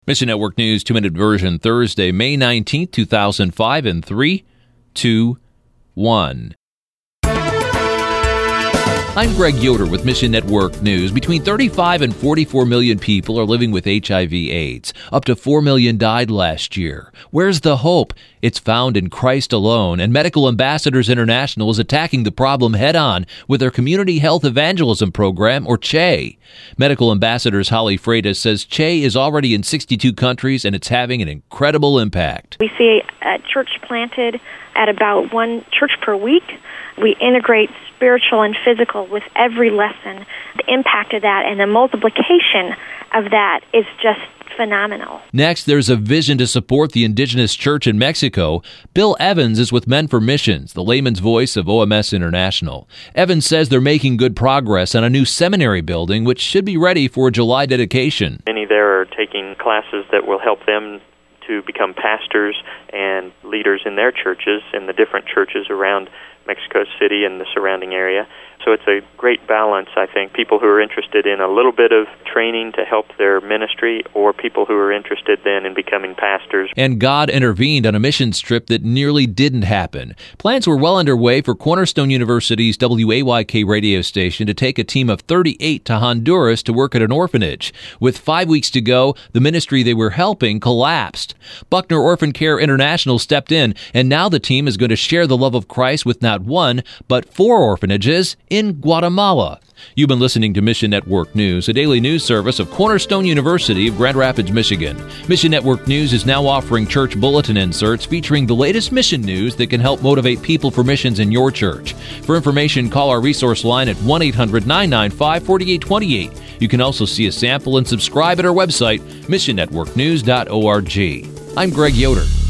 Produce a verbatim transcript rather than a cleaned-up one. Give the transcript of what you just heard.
Mission Network News two-minute version Thursday, May nineteenth, two thousand five, in three, two, one. I'm Greg Yoder with Mission Network News. Between thirty-five and forty-four million people are living with H I V AIDS. Up to four million died last year. Where's the hope? It's found in Christ alone, and Medical Ambassadors International is attacking the problem head-on with their Community Health Evangelism Program, or C H E. Medical Ambassadors Holly Freitas says C H E is already in sixty-two countries, and it's having an incredible impact. We see a church planted at about one church per week. We integrate spiritual and physical with every lesson. The impact of that and the multiplication of that is just phenomenal. Next, there's a vision to support the indigenous church in Mexico. Bill Evans is with Men for Missions, the layman's voice of O M S International. Evans says they're making good progress on a new seminary building, which should be ready for a July dedication. Many there are taking classes that will help them to become pastors and leaders in their churches, in the different churches around Mexico City and the surrounding area. So it's a great balance, I think. People who are interested in a little bit of training to help their ministry, or people who are interested then in becoming pastors. And God intervened on a missions trip that nearly didn't happen. Plans were well underway for Cornerstone University's W A Y K radio station to take a team of thirty-eight to Honduras to work at an orphanage. With five weeks to go, the ministry they were helping collapsed. Buckner Orphan Care International stepped in, and now the team is going to share the love of Christ with not one, but four orphanages in Guatemala. You've been listening to Mission Network News, a daily news service of Cornerstone University of Grand Rapids, Michigan. Mission Network News is now offering church bulletin inserts featuring the latest mission news that can help motivate people for missions in your church. For information, call our resource line at one eight hundred nine nine five four eight two eight. You can also see a sample and subscribe at our website, mission network news dot org. I'm Greg Yoder.